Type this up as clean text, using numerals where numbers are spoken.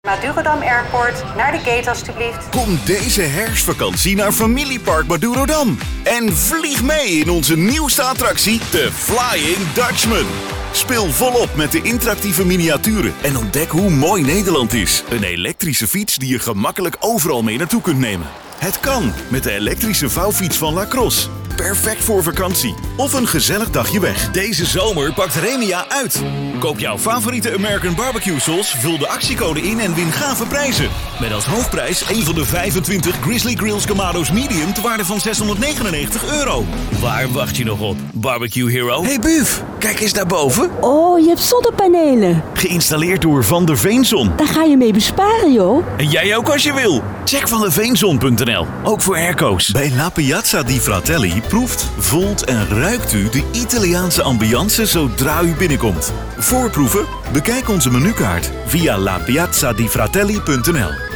Madurodam Airport, naar de gate alstublieft. Kom deze herfstvakantie naar Familiepark Madurodam. En vlieg mee in onze nieuwste attractie, de Flying Dutchman. Speel volop met de interactieve miniaturen en ontdek hoe mooi Nederland is. Een elektrische fiets die je gemakkelijk overal mee naartoe kunt nemen. Het kan met de elektrische vouwfiets van Lacrosse. Perfect voor vakantie of een gezellig dagje weg. Deze zomer pakt Remia uit. Koop jouw favoriete American barbecue sauce, vul de actiecode in en win gave prijzen. Met als hoofdprijs een van de 25 Grizzly Grills Camado's Medium ter waarde van €699. Waar wacht je nog op? Barbecue Hero? Hey Buf, kijk eens daarboven. Oh, je hebt zonnepanelen. Geïnstalleerd door Van der Veenzon. Daar ga je mee besparen, joh. En jij ook als je wil. Check vanderveenzon.nl. Ook voor airco's. Bij La Piazza di Fratelli proeft, voelt en ruikt u de Italiaanse ambiance zodra u binnenkomt. Voorproeven? Bekijk onze menukaart via lapiazzadifratelli.nl.